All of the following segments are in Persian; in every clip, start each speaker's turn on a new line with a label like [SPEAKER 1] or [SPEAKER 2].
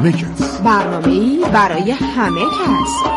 [SPEAKER 1] همه کس.
[SPEAKER 2] برنامه‌ای برای همه کس.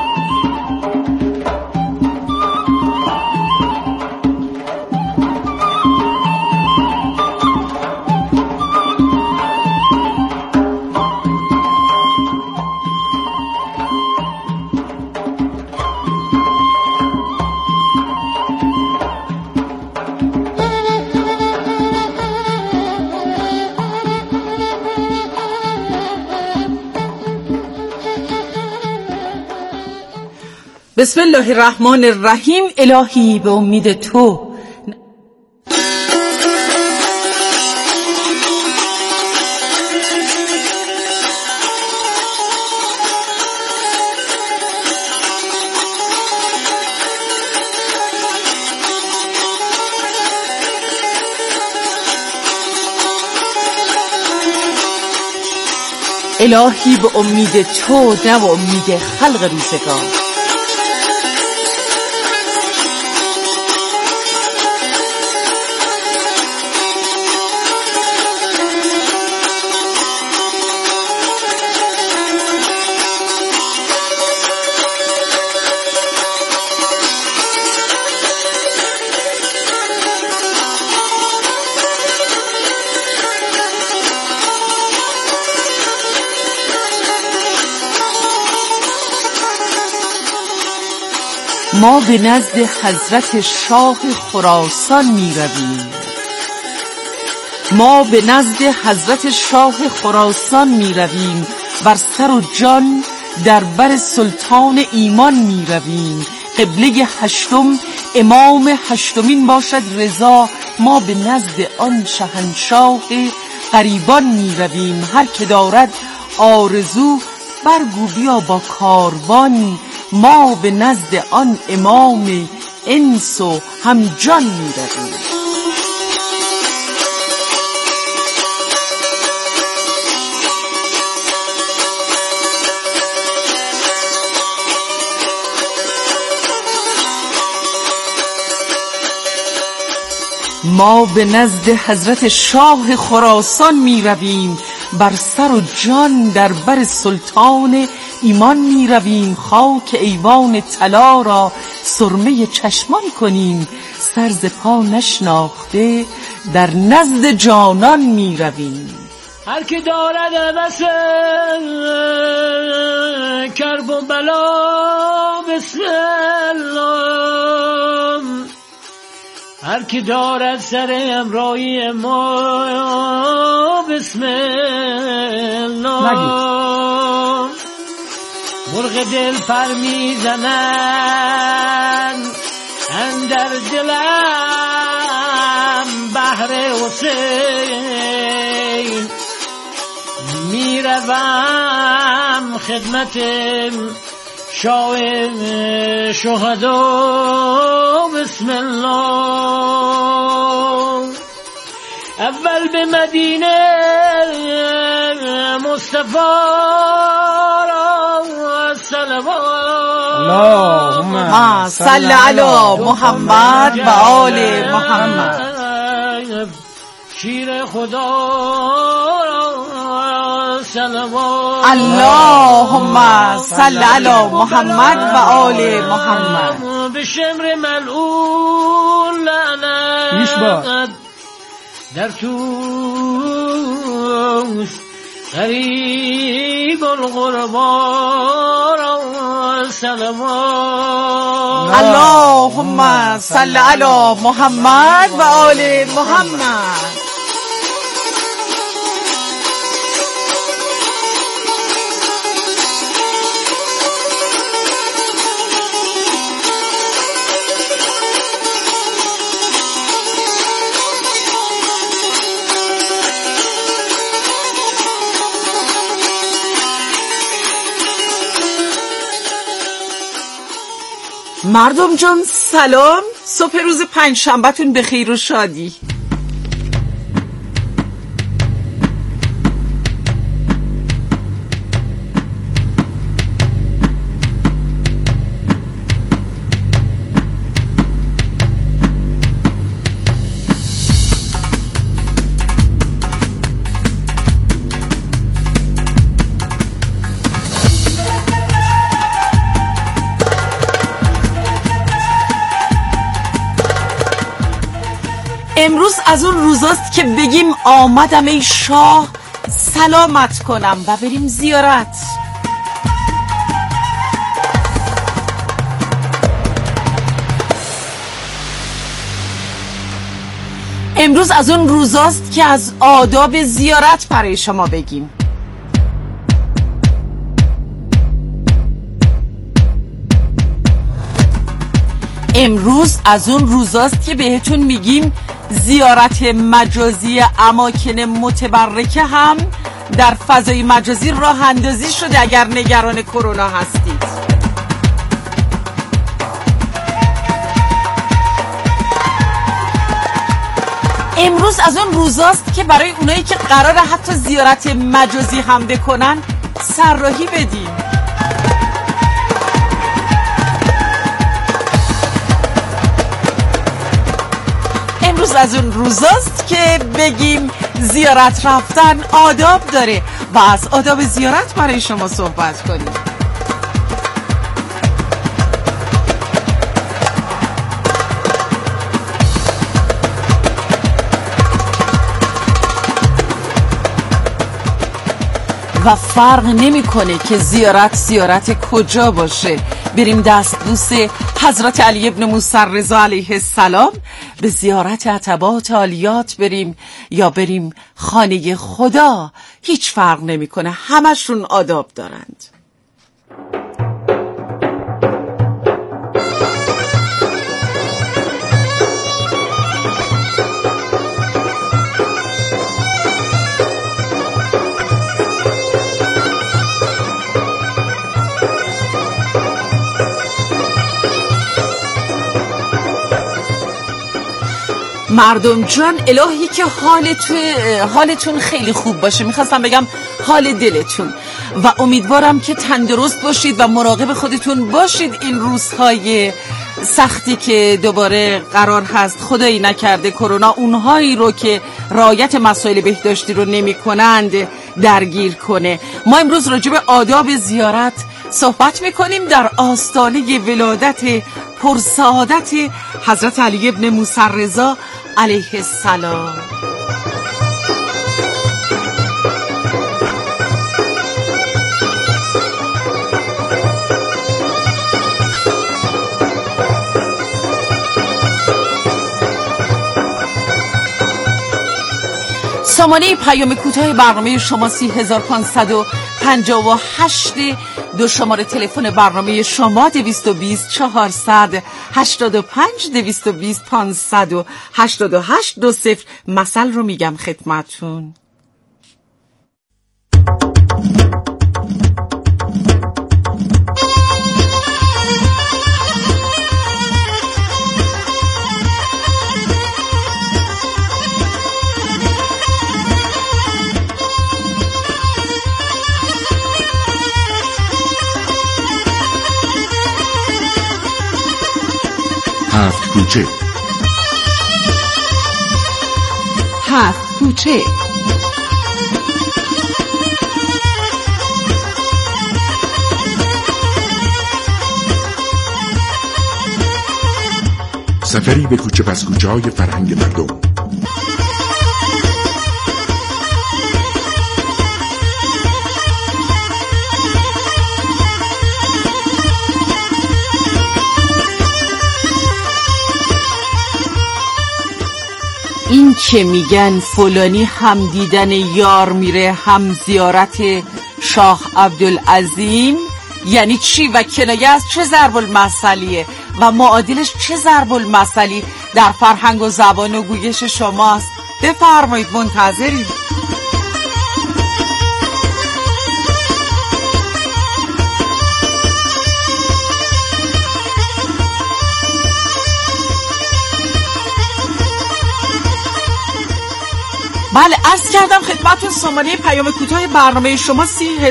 [SPEAKER 3] بسم الله الرحمن الرحیم. الهی به امید تو الهی به امید تو نه به امید خلق روزگار. ما به نزد حضرت شاه خراسان می رویم. ما به نزد حضرت شاه خراسان می رویم. بر سر و جان در بر سلطان ایمان می رویم. قبله هشتم امام هشتمین باشد رضا. ما به نزد آن شهنشاه غریبان می رویم. هر که دارد آرزو برگو بیا با کاروان. ما به نزد آن امام انس و هم جان می رویم. ما به نزد حضرت شاه خراسان می رویم. بر سر و جان در بر سلطان ایمان می رویم. خاک ایوان طلا را سرمه چشمان کنیم. سر ز پا نشناخته در نزد جانان می رویم.
[SPEAKER 4] هر که دارد هوس کرب و بلا بسم الله. هر که دارد سر امرایی ما بسم الله. مرغ دل پر میزنند اندر دلم بحر حسین. میروم خدمت شاه شهدا بسم الله. اول به مدینه مصطفی را صلوات.
[SPEAKER 3] اللهم صل علی محمد و آل محمد.
[SPEAKER 4] شیر خدا را صلوات.
[SPEAKER 3] اللهم صل علی محمد و آل محمد.
[SPEAKER 4] به شمر ملعون لعنت در توست غریب الغربا را صلوات.
[SPEAKER 3] اللهم صل علی محمد و آل محمد. مردم جان سلام. صبح روز پنجشنبه‌تون به خیر و شادی. امروز از اون روزاست که بگیم آمدم ای شاه سلامت کنم و بریم زیارت. امروز از اون روزاست که از آداب زیارت برای شما بگیم. امروز از اون روزاست که بهتون میگیم زیارت مجازی اماکن متبرکه هم در فضای مجازی راه اندازی شده اگر نگران کرونا هستید. امروز از اون روزاست که برای اونایی که قراره حتی زیارت مجازی هم بکنن سرراهی بدیم. امروز از اون روزاست که بگیم زیارت رفتن آداب داره و از آداب زیارت برای شما صحبت کنیم. و فرق نمیکنه که زیارت کجا باشه. بریم دستبوس حضرت علی ابن موسی رضا علیه السلام، به زیارت عتبات عالیات بریم یا بریم خانه خدا، هیچ فرق نمیکنه، همشون آداب دارند. مردم جان، الهی که حالتون خیلی خوب باشه. میخواستم بگم حال دلتون، و امیدوارم که تندرست باشید و مراقب خودتون باشید این روزهای سختی که دوباره قرار هست خدایی نکرده کرونا اونهایی رو که رعایت مسائل بهداشتی رو نمی کنند درگیر کنه. ما امروز راجع به آداب زیارت صحبت میکنیم در آستانه ولادت پرسعادت حضرت علی ابن موسی رضا علیه السلام. سامانه پیام کوتاه برنامه شما 3558، دو شماره تلفن برنامه شما 220 400 85 220 588 20. مثل رو میگم خدمتون.
[SPEAKER 1] هفت کوچه.
[SPEAKER 2] هفت کوچه.
[SPEAKER 1] سفری به کوچه پس کوچه های فرهنگ مردم.
[SPEAKER 3] این که میگن فلانی هم دیدن یار میره هم زیارت شاه عبدالعظیم یعنی چی و کنایه از چه ضرب المثلیه و معادلش چه ضرب المثلی در فرهنگ و زبان و گویش شماست؟ بفرمایید، منتظریم. بله، عرض کردم خدمتون سامانه پیام کوتاه برنامه شما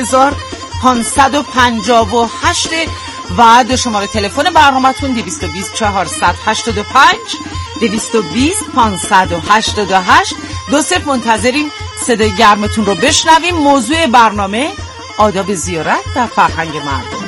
[SPEAKER 3] 3558 و دو شماره تلفن برنامه‌تون 220 485 220 588 20. منتظریم صدای گرمتون رو بشنویم. موضوع برنامه آداب زیارت در فرهنگ مردم.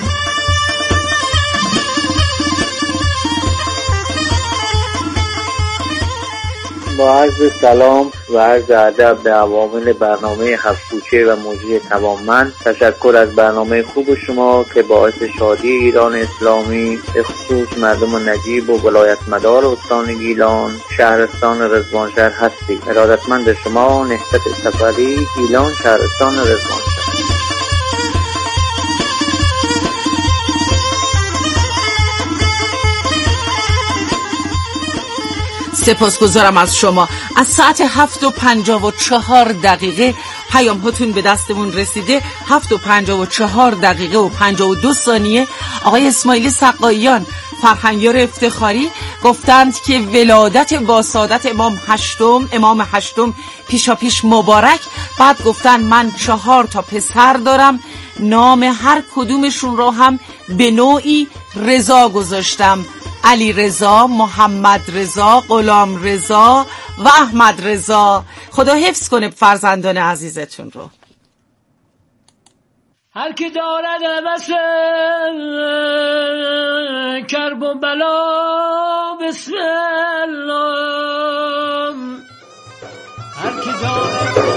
[SPEAKER 5] با عرض سلام و عرض ادب به عوامل برنامه هفت کوچه و مجری توانمند. تشکر از برنامه خوب شما که باعث شادی ایران اسلامی، به خصوص مردم نجیب و ولایت مدار استان گیلان، شهرستان رضوانشهر هستید. ارادتمند شما، نهضت سفری، گیلان، شهرستان رضوانشهر.
[SPEAKER 3] سپاسگزارم از شما. از ساعت 7:54 پیام هاتون به دستمون رسیده. 7:54 و 52 ثانیه. آقای اسماعیل سقاییان، فرهنگیار افتخاری، گفتند که ولادت با سعادت امام هشتم پیشاپیش مبارک. بعد گفتن من 4 تا پسر دارم، نام هر کدومشون رو هم به نوعی رضا گذاشتم: علی رضا، محمد رضا، غلام رضا و احمد رضا. خدا حفظ کنه فرزندان عزیزتون رو.
[SPEAKER 4] هر کی دارد بس کرب و بلا، بسم الله. هر کی دارد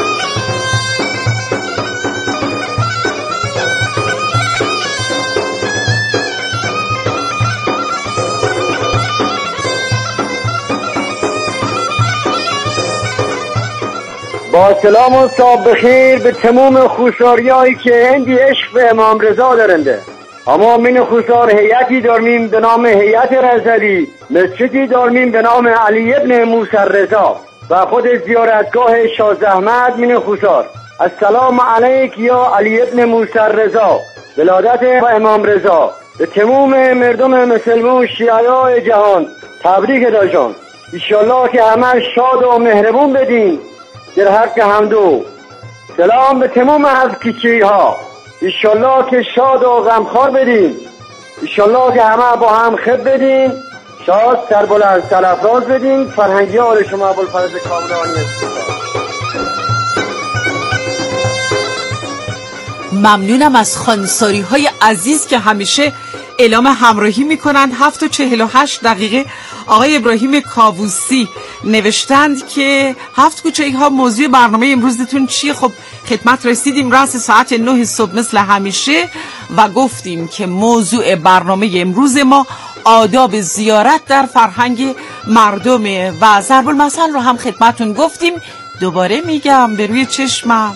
[SPEAKER 6] با سلام و صبح بخیر به تمام خوشاریایی که هندی عشق به امام رضا دارنده. اما من خوشار هیئتی دارمیم به نام هیئت رضوی، مسجدی دارمیم به نام علی ابن موسی رضا و خود زیارتگاه شاه زحمت. من خوشار السلام علیک یا علی ابن موسی رضا، ولادت امام رضا. به تمام مردم مسلمان شیعه جهان تبریک داشتم. انشالله که همه شاد و مهربون بدین در حق حمدو. سلام به تمام هفت‌کیچی ها، انشالله که شاد و غمخوار بدین، انشالله که همه با هم خب بدین، شاد سربلند سرافراز بدین. فرهنگیار شما ابوالفضل کامرانی است.
[SPEAKER 3] ممنونم از خانساری های عزیز که همیشه اعلام همراهی میکنند. 7:48 آقای ابراهیم کاووسی نوشتند که 7 کوچه ها موضوع برنامه امروزتون چیه؟ خب خدمت رسیدیم رأس ساعت 9 صبح مثل همیشه و گفتیم که موضوع برنامه امروز ما آداب زیارت در فرهنگ مردمه و ضرب المثل رو هم خدمتون گفتیم. دوباره میگم به روی چشمم.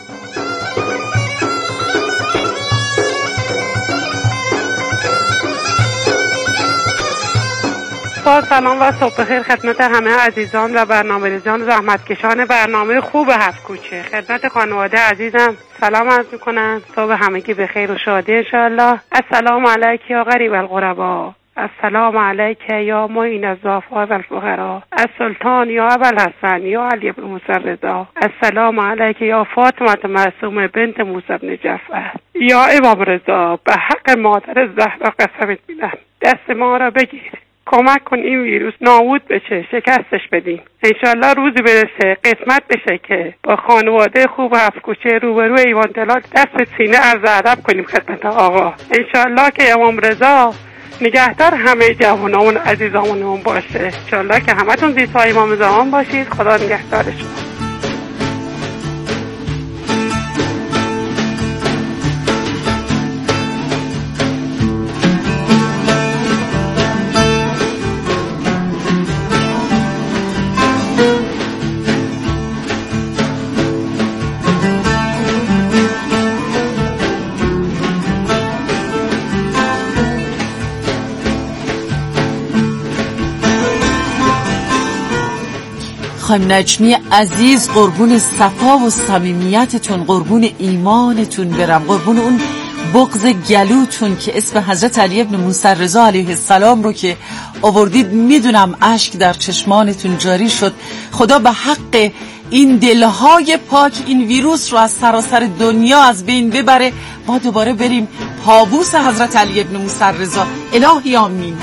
[SPEAKER 7] سلام و صبح بخیر خدمت همه عزیزان و برنامه‌ریزان زحمتکشان برنامه خوب هفت کوچه. خدمت خانواده عزیزم سلام عرض می‌کنم. صبح همگی بخیر و شادی انشاءالله. السلام علیک یا غریب الغربا، السلام علیک یا معین الضعفاء و الفقراء، السلطان یا ابوالحسن یا علی بن موسی رضا، السلام علیک یا فاطمه معصومه بنت موسی بن جعفر. یا امام رضا، به حق مادر زهرا قسمت میدم دست ما را بگیر، کمک کن این ویروس نابود بشه، شکستش بدیم. انشالله روزی برسه قسمت بشه که با خانواده خوب هفت کوچه روبروی ایوان طلا دست سینه عرض ادب کنیم خدمت آقا. انشالله که امام رضا نگهدار همه جوانامون عزیزامون باشه. انشالله که همتون زیر سایه امام زمان باشید. خدا نگهدار شما.
[SPEAKER 3] خانم نجمی عزیز، قربون صفا و صمیمیتتون، قربون ایمانتون برم، قربون اون بغض گلوتون که اسم حضرت علی ابن موسی رضا علیه السلام رو که آوردید. میدونم اشک در چشمانتون جاری شد. خدا به حق این دلهای پاک این ویروس رو از سراسر دنیا از بین ببره. ما دوباره بریم پابوس حضرت علی ابن موسی رضا. الهی آمین.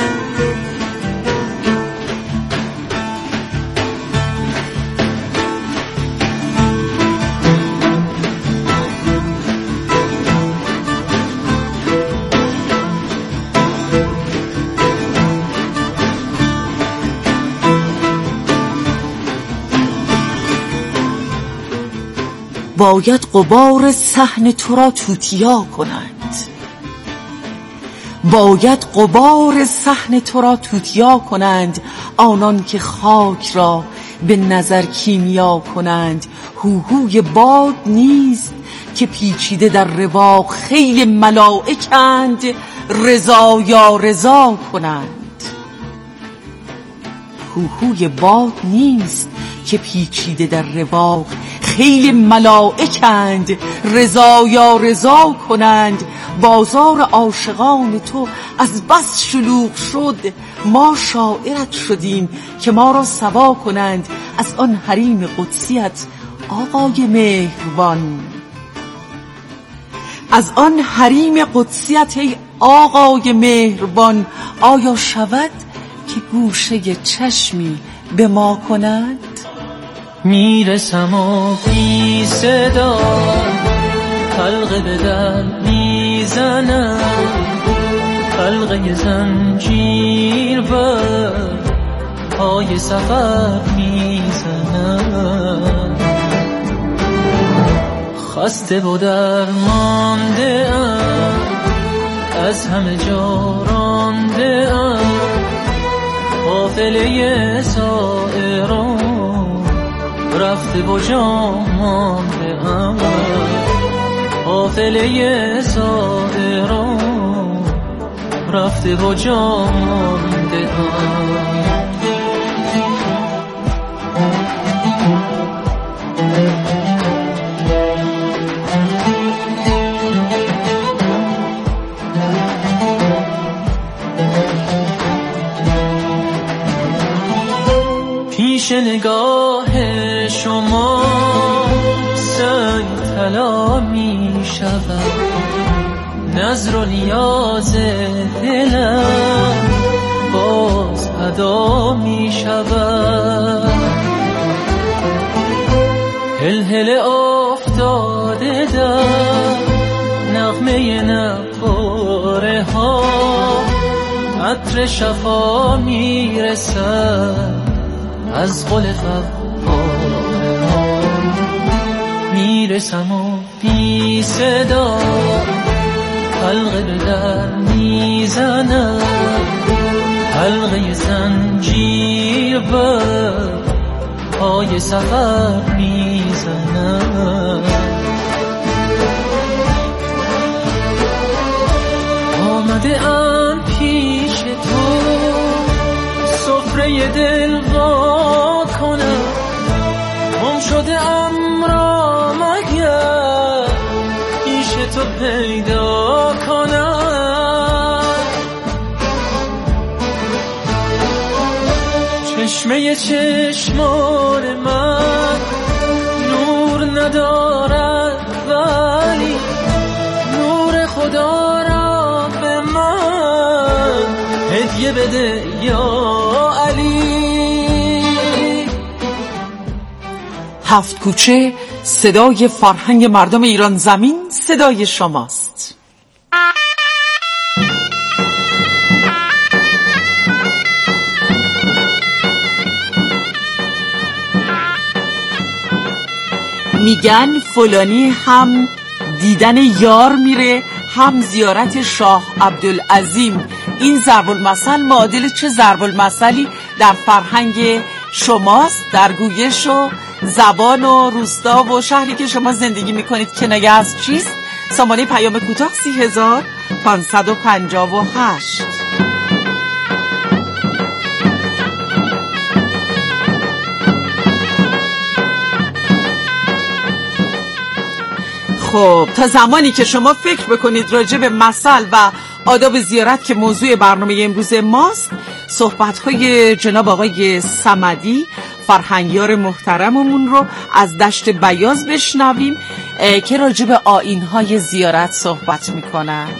[SPEAKER 3] باید غبار صحن تو را توتیا کنند، باید غبار صحن تو را توتیا کنند، آنان که خاک را به نظر کیمیا کنند. هوهوی باد نیست که پیچیده در رواق، خیل ملائکند رضا یا رضا کنند. هوهوی باد نیست که پیچیده در رواق، خیل ملائکند رضا یا رضا کنند. بازار عاشقان تو از بس شلوغ شد، ما شاعرت شدیم که ما را سوا کنند. از آن حریم قدسیت آقای مهربان، از آن حریم قدسیت ای آقای مهربان، آیا شود که گوشه چشمی به ما کند؟
[SPEAKER 4] میرسم و بی صدا حلقه به در میزنم، حلقه زنجیر بر پای سفر میزنم. خسته و درمانده ام، از همه جا رانده ام، قافله سائران رفته و جا مانده ام، قافله سائران رفته و جا مانده ام. پیش نگاه شما سنگ طلا می شود، نظر و نیاز دلم باز ادا می شود. هلهله افتاده در نغمه نقاره ها، عطر شفا می رسد از قل فقاره ها. میرسم و بی صدا حلقه به در میزنم، حلقه زنجیر بر پای سفر میزنم. آمده ام پیش تو سفره دل وا کنم، گم شده ام را مگر پیش تو پیدا کنم. چشمه چشمان من نور ندارد، ولی نور خدا را به من هدیه بده یا علی.
[SPEAKER 3] هفت کوچه صدای فرهنگ مردم ایران زمین، صدای شماست. میگن فلانی هم دیدن یار میره، هم زیارت شاه عبدالعظیم. این ضرب المثل معادل چه ضرب المثلی در فرهنگ شماست، در گویش و زبان و روستا و شهری که شما زندگی میکنید کنایه از چیست؟ سامانه پیام کوتاه 30558. خب تا زمانی که شما فکر بکنید راجع به مثل و آداب زیارت که موضوع برنامه امروز ماست، صحبت‌های جناب آقای صمدی فرهنگیار محترممون رو از دشت بیاض بشنویم که راجع به آیین‌های زیارت صحبت می‌کنند.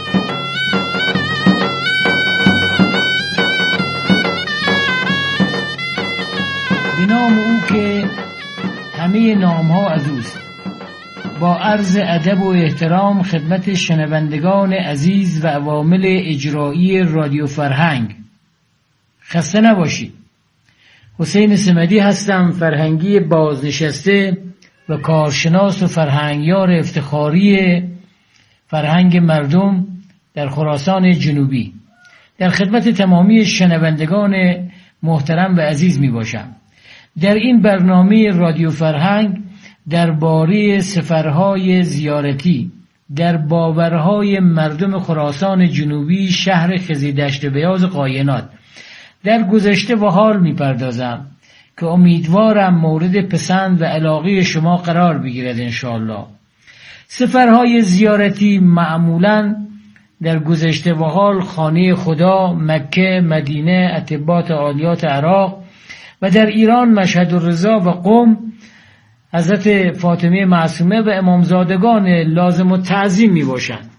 [SPEAKER 8] به نام او که همه نام‌ها از اوست. با عرض ادب و احترام خدمت شنوندگان عزیز و عوامل اجرایی رادیو فرهنگ، خسته نباشید. حسین صمدی هستم، فرهنگی بازنشسته و کارشناس و فرهنگیار افتخاری فرهنگ مردم در خراسان جنوبی، در خدمت تمامی شنوندگان محترم و عزیز می باشم. در این برنامه رادیو فرهنگ درباره سفرهای زیارتی در باورهای مردم خراسان جنوبی، شهر خزیدشت بیاز قاینات در گذشته و حال می پردازم که امیدوارم مورد پسند و علاقه شما قرار بگیرد انشاءالله. سفرهای زیارتی معمولاً در گذشته و حال خانه خدا، مکه، مدینه، اتباط عالیات عراق و در ایران مشهد الرضا و قم، حضرت فاطمه معصومه و امامزادگان لازم و تعظیم می باشند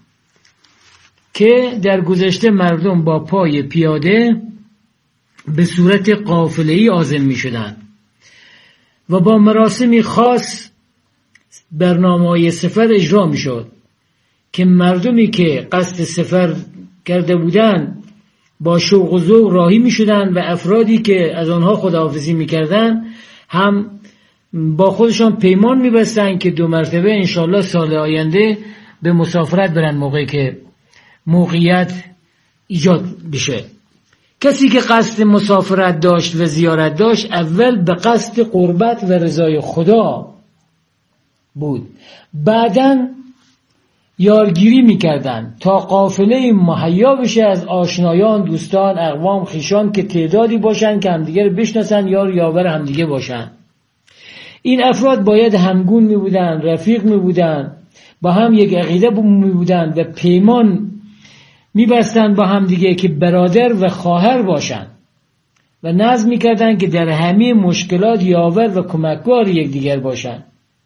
[SPEAKER 8] که در گذشته مردم با پای پیاده به صورت قافله‌ای عازم می شدند و با مراسمی خاص برنامه‌های سفر اجرا می شد که مردمی که قصد سفر کرده بودند با شوق و ذوق راهی می شدند و افرادی که از آنها خداحافظی می کردند هم با خودشان پیمان می بستند که 2 مرتبه انشالله سال آینده به مسافرت برن موقعی که موقعیت ایجاد بشه. کسی که قصد مسافرت داشت و زیارت داشت اول به قصد قربت و رضای خدا بود، بعداً یارگیری میکردن تا قافله مهیا بشه از آشنایان، دوستان، اقوام، خویشان که تعدادی باشن که همدیگه رو بشناسن، یار یاور همدیگه باشن. این افراد باید همگون میبودن، رفیق میبودن، با هم یک عقیده میبودن و پیمان میبستن با همدیگه که برادر و خواهر باشن و نظم میکردن که در همه مشکلات یاور و کمکگار یکدیگر باشن.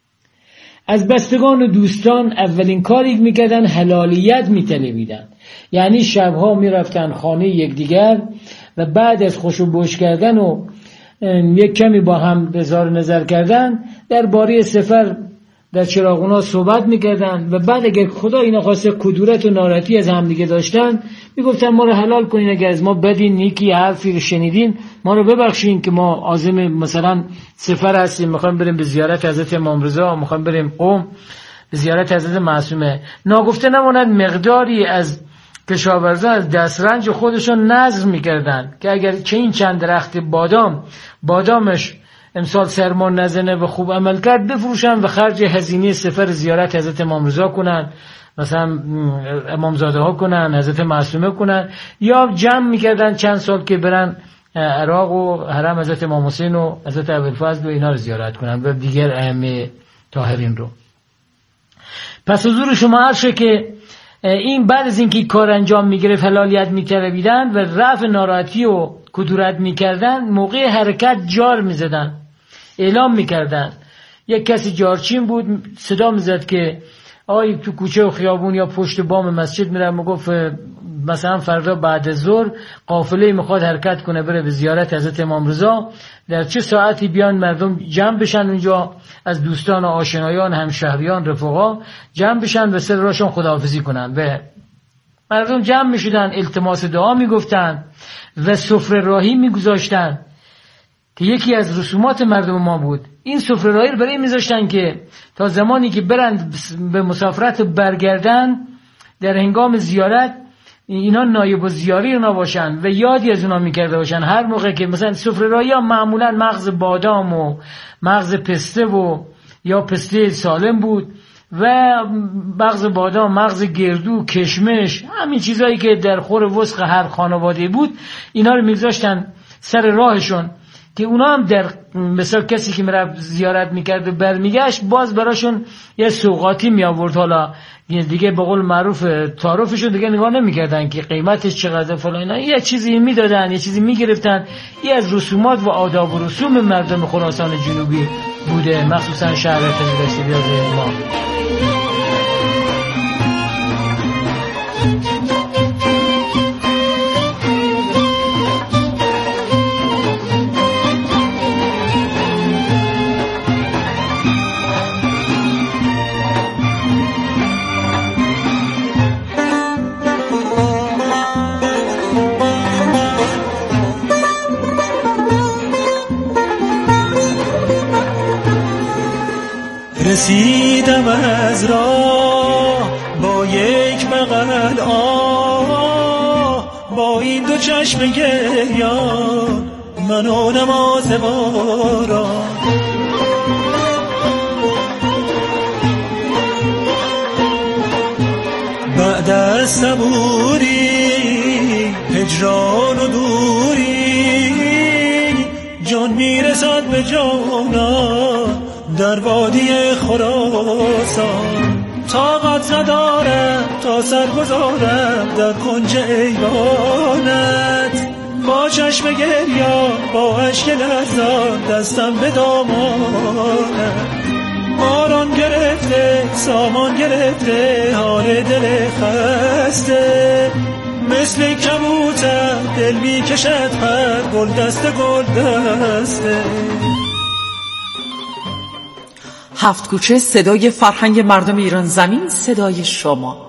[SPEAKER 8] از بستگان و دوستان اولین کاری میکردن حلالیت میطلبیدن، یعنی شبها میرفتن خانه یکدیگر و بعد از خوش و بوش کردن و یک کمی با هم اظهار نظر کردن درباره سفر در چراغونا صحبت میکردن و بعد اگر خدا اینا خواسته کدورت و ناراحتی از هم دیگه داشتن میگفتن ما رو حلال کنین، اگر از ما بدین نیکی حرفی رو شنیدین ما رو ببخشین که ما عازم مثلا سفر هستیم، میخوایم بریم به زیارت حضرت امام رضا، میخوایم بریم قم به زیارت حضرت معصومه. ناگفته نماند مقداری از کشاورزان از دسترنج خودشون نذر میکردن که اگر چه این چند درخت بادامش امسال سرمان نزنه و خوب عمل کرد بفروشن و خرج هزینه سفر زیارت حضرت امام رضا کنن، مثلا امامزاده ها کنن، حضرت معصومه کنن، یا جمع میکردن چند سال که برن عراق و حرم حضرت امام حسین و حضرت ابوالفضل و اینا رو زیارت کنن و دیگر ائمه طاهرین رو. پس حضور شما عرشه که این بعد از اینکه کار انجام میگرفت حلالیت میطلبیدن و رفع ناراحتی و کدورت میکردن، موقع حرکت جار میزدن، اعلام میکردن. یک کسی جارچین بود صدا میزد که آی تو کوچه و خیابون یا پشت بام مسجد میرم، میگفت مثلا فردا بعد از ظهر قافله میخواد حرکت کنه بره به زیارت حضرت امام رضا، در چه ساعتی بیان مردم جمع بشن اونجا، از دوستان و آشنایان، همشهریان، رفقا جمع بشن و سر راشون خداحافظی کنن. و مردم جمع میشدن، التماس دعا میگفتن و سفره راهی میگذاشتن که یکی از رسومات مردم ما بود. این سفره راهی رو برای میذاشتن که تا زمانی که برند به مسافرت برگردن در هنگام زیارت اینا نایب الزیاری اونا باشن و یادی از اونا میکرده باشن. هر موقع که مثلا سفره راهی ها معمولا مغز بادام و مغز پسته و یا پسته سالم بود و مغز بادام، مغز گردو، کشمش، همین چیزایی که در خور وسق هر خانواده بود اینا رو میذاشتن سر راهشون که اونا هم در مثلا کسی که میرفت زیارت میکرد و برمیگشت باز براشون یه سوغاتی میآورد. حالا دیگه به قول معروف تعارفشون دیگه نگاه نمیکردن که قیمتش چقدر فلان، اینا یه چیزی میدادن، یه چیزی میگرفتن. این از رسومات و آداب و رسوم مردم خراسان جنوبی بوده، مخصوصا شهر خزیدشت بیاز ما.
[SPEAKER 4] رسیدم از راه با یک بغل با این دو چشم گریان منو نماز باران. بعد از صبوری هجران و دوری جان میرسد به جانان در وادی خراسان. طاقت ندارم تا سر گذارم در کنج ایوانت با چشم گریان با اشک لرزان دستم به دامانت. باران گرفته سامان گرفته حال دل خسته مثل کبوتر دل می کشد پر گل دسته گل دسته.
[SPEAKER 3] هفت کوچه صدای فرهنگ مردم ایران زمین، صدای شما.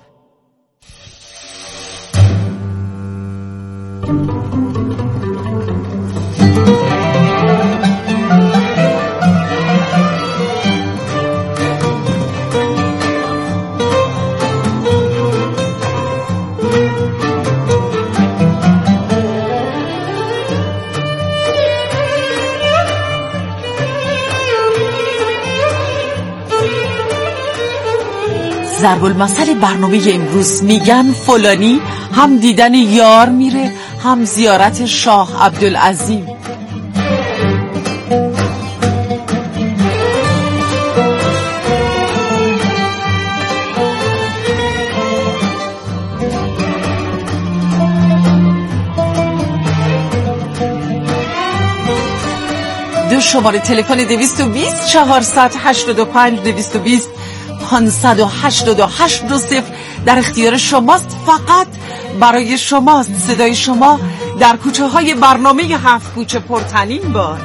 [SPEAKER 3] ضرب المثل برنامه امروز میگن فلانی هم دیدن یار میره هم زیارت شاه عبدالعظیم. دو شماره تلفن 220 485 220 588 در اختیار شماست، فقط برای شماست. صدای شما در کوچه های برنامه هفت کوچه پرطنین باد.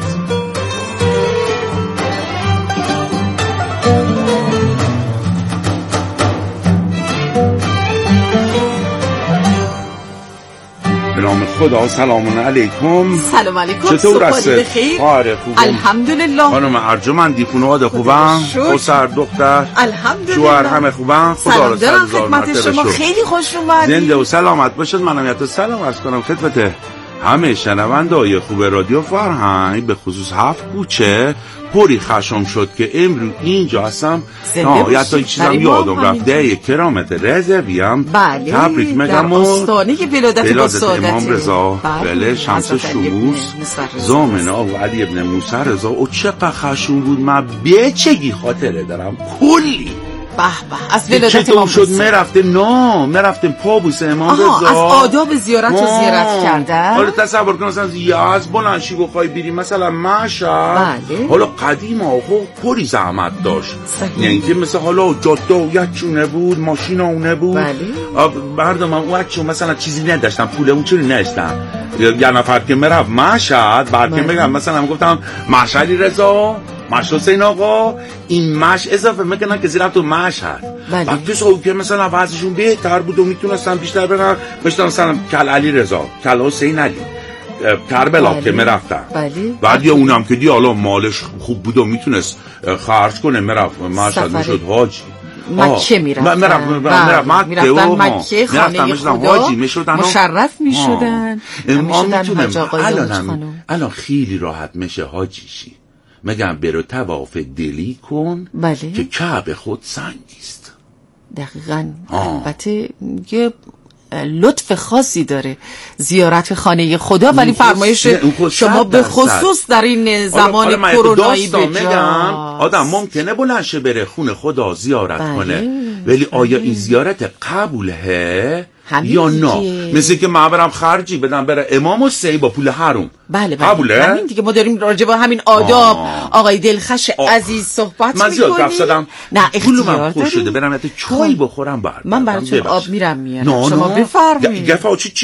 [SPEAKER 1] به نام خدا. سلام علیکم.
[SPEAKER 3] سلام علیکم.
[SPEAKER 1] چطور هستی؟
[SPEAKER 3] بخیر؟
[SPEAKER 1] آره خوبم
[SPEAKER 3] الحمدلله.
[SPEAKER 1] خانم ارجمندی خانواده خوبم؟ پسر دختر
[SPEAKER 3] الحمدلله.
[SPEAKER 1] شوهر همه خوبم؟ خدا را
[SPEAKER 3] سلام خدمت شما. خیلی خوش اومدید.
[SPEAKER 1] زنده و سلامت باشید. منم یاتو سلام عرض کنم خدمت همه شنونده‌های خوب رادیو فرهنگ، به خصوص هفت کوچه. پوری خشم شد که امروز اینجا هستم. یا تا چیزم یادم رفته. یک کرامت رضویم.
[SPEAKER 3] بله.
[SPEAKER 1] تبریک میگم.
[SPEAKER 3] در آستانه ولادت با سعادت
[SPEAKER 1] امام رضا. بله. شمس شموس زامن آقا علی ابن موسی رضا. او چقدر خشم بود. من بیچگی خاطره دارم کلی.
[SPEAKER 3] به به. از ولادت امام
[SPEAKER 1] شد میرفتیم پابوس امام رضا.
[SPEAKER 3] از آداب زیارت رو زیارت کردن.
[SPEAKER 1] حالا تصور کن مثلا از بلندشی بخوای بریم مثلا مشهد.
[SPEAKER 3] بله.
[SPEAKER 1] حالا قدیم آقا پری زحمت داشت. یعنی که مثلا حالا جاده و یکچونه بود، ماشین اونه بود.
[SPEAKER 3] بله.
[SPEAKER 1] مردم اون چون مثلا چیزی نداشتن، پول اون چیزی نداشتن. یه نفر که میرفت مشهد، بعد که میگم مثلا گفتم مشهدی رضا، مشهد حسین آقا، این مش اضافه میکنن که زیرم تو مشهد. بعد پیش او که مثلا وضعشون بهتر بود و میتونستن بیشتر برن، مثلا کل علی رضا، کل حسین علی، کربلا که میرفتن. بعد یا اونم که دی حالا مالش خوب بود و میتونست خرج کنه، میرفت مشهد میشد حاجی.
[SPEAKER 3] مکه میرفتن مکه، خانه خدا مشرف میشدن.
[SPEAKER 1] ما میتونم الان خیلی راحت میشه حاجیشی. میگم برو طواف دلی کن.
[SPEAKER 3] بله.
[SPEAKER 1] که کعبه خود سنگیست.
[SPEAKER 3] دقیقاً. البته یه لطف خاصی داره زیارت خانه خدا، ولی فرمایش شما به خصوص در این زمان کرونایی بجا.
[SPEAKER 1] آدم ممکنه بلنشه بره خونه خدا زیارت کنه، ولی آیا این زیارت قبوله یا نه؟ مثل که من برم خرجی بدم بره امام حسین با پول حرام.
[SPEAKER 3] بله
[SPEAKER 1] قبوله؟
[SPEAKER 3] همین دیگه. ما داریم راجع به همین آداب آقای دلخش عزیز صحبت میکنیم.
[SPEAKER 1] من زیاد رفت زدم.
[SPEAKER 3] نه اختیار
[SPEAKER 1] خوش شده برم چای بخورم.
[SPEAKER 3] من براتون آب میرم میارم. شما بفرمایید.